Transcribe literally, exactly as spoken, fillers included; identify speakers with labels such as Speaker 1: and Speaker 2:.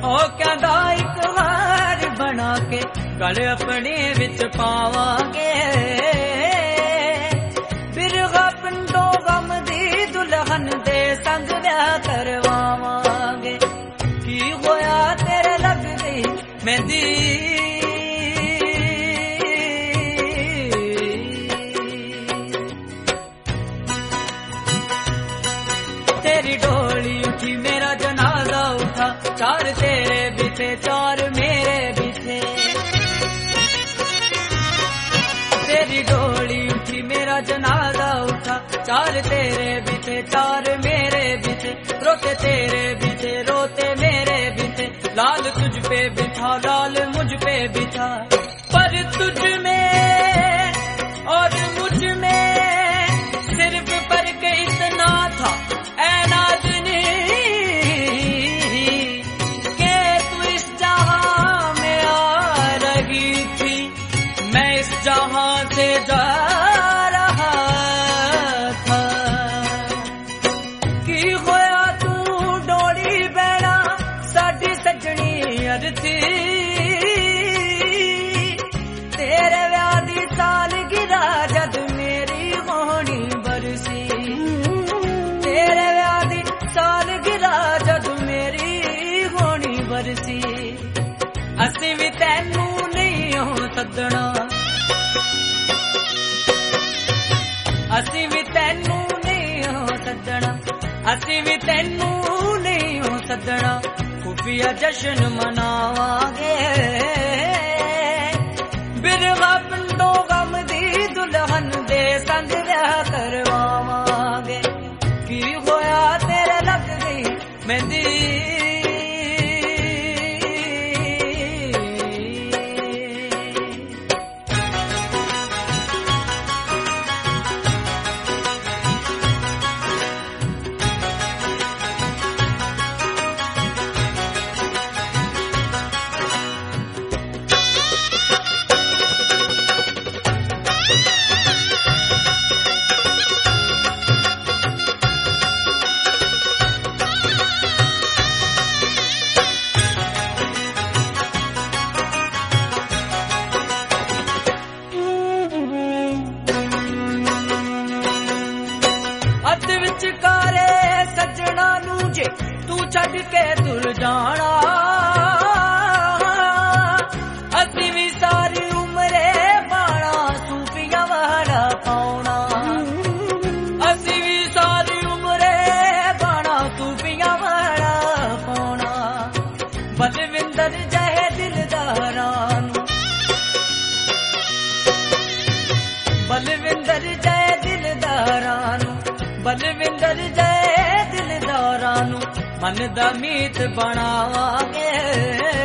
Speaker 1: ओ कहंदा इक हार बना के गल अपने विच पावांगे बिरगा पिंडों गम दी दुल्हन दे संग ब्याह करवावांगे की होया तेरे लग गई मेहंदी तेरी डोली उठी मेरा जनाजा उठा चार तेरे बिथे चार मेरे बिथे तेरी डोली उठी मेरा जनाजा उठा चार तेरे बिथे चार मेरे बिथे रोते तेरे बिथे रोते मेरे बिथे लाल तुझ पे बिठा लाल मुझ पे बिठा पर तुझ में और मुझ में सिर्फ फर्क इतना था ऐ नाज़नी के तू इस जहां में आ रही थी मैं इस जहां से जा रहा था की होया तू डोली बैणा साडी सजनी अरथी तेरे व्याह दी सालगिरह जद मेरी होनी बरसी तेरे व्याह दी सालगिरह जद मेरी होनी बरसी असी भी तैनू नहीं हो सदना असी भी तैनू नहीं हो सदना असी भी तैनू नहीं हो सदना खुफिया जश्न मनावांगे बिरगा पिंडों गम दी दुल्हन दे संग ब्याह करवावांगे की होया तेरे लग गई मेहंदी अद विच काले सजना नू जे तू छड़ के तुर जाना असी भी सारी उम्रे बाणा सूफिया वाला पाउना असी भी सारी उम्रे बाणा सूफिया वाला पाउना बलविंदर जहे दिलदारां नू बलविंदर जय दिलदारां नू बलविंदर जय दिलदारां नू मन दा मीत बनावांगे